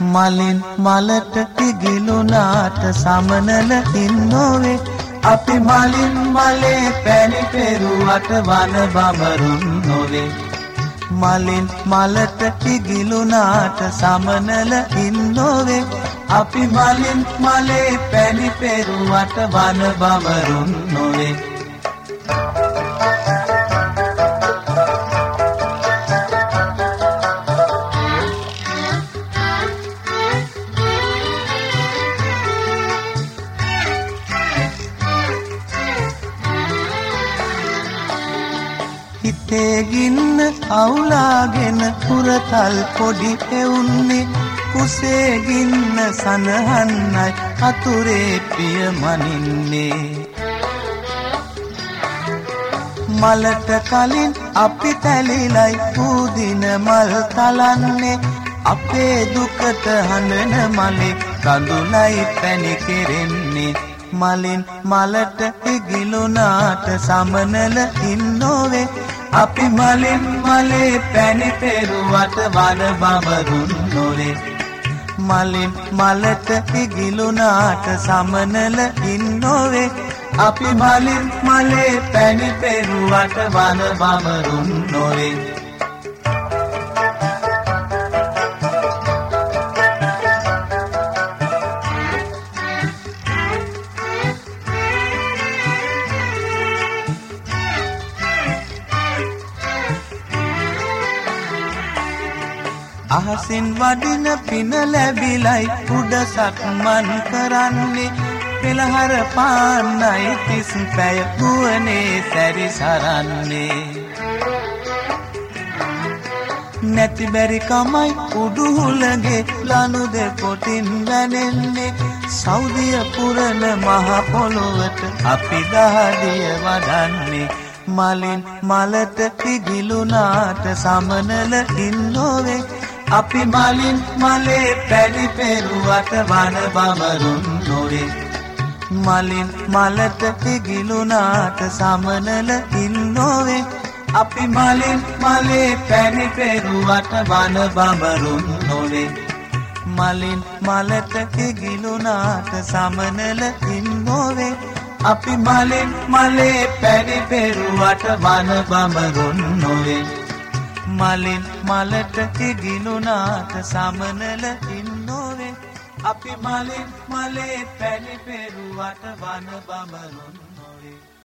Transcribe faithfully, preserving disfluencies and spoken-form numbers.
මලින් මලට ඉගිලුනාට සමනල ඉන්නෝවේ අපි මලින් මලේ පැණි පෙරුවට වන බඹරුන් නොවේ මලින් මලට ඉගිලුනාට සමනල ඉන්නෝවේ අපි මලින් මලේ පැණි පෙරුවට වන බඹරුන් නොවේ හිතේ ගින්න අවුලාගෙන පුරතල් පොඩි එවුන්නේ කුසේ ගින්න සනහන්නයි අතුරේ පිය මනින්නේ මලට කලින් අපි තැලිලයි පූදින මල් තලන්නේ අපේ දුකට හඬන මලේ කඳුලයි පැණි කෙරෙන්නේ මලින් මලට ඉගිලුනාට සමනල ඉන්නෝවේ අපි මලින් මලේ පැණි පෙරුවට වන බඹරුන් නොවේ මලින් මලට ඉගිලුනාට සමනල ඉන්නෝවේ අපි මලින් මලේ පැණි පෙරුවට වන බඹරුන් නොවේ අහසින් වඩින පින ලැබිලයි උඩ සක්මන් කරන්නේ පෙළහර පාන්නයි තිස් පැය ගුවනේ සැරිසරන්නේ නැති බැරි කමයි උඩුහුලගේ ලනු දෙකොටින් වැනෙන්නේ සෞදිය පුරන මහ පොළොවට අපි දහදිය වඩන්නේ මලින් මලට ඉගිලුනාට සමනල ඉන්නෝවේ අපි මලින් මලේ පැණි පෙරුවට වන බඹරුන් නොවේ මලින් මලට ඉගිලුනාට සමනල ඉන්නෝවේ අපි මලින් මලේ පැණි පෙරුවට වන බඹරුන් නොවේ මලින් මලට ඉගිලුනාට සමනල ඉන්නෝවේ අපි මලින් මලේ පැණි පෙරුවට වන බඹරුන් නොවේ මලින් මලට ඉගිලුනාට සමනල ඉන්නෝවේ අපි මලින් මලේ පැණි පෙරුවට වන බඹරුන් නොවේ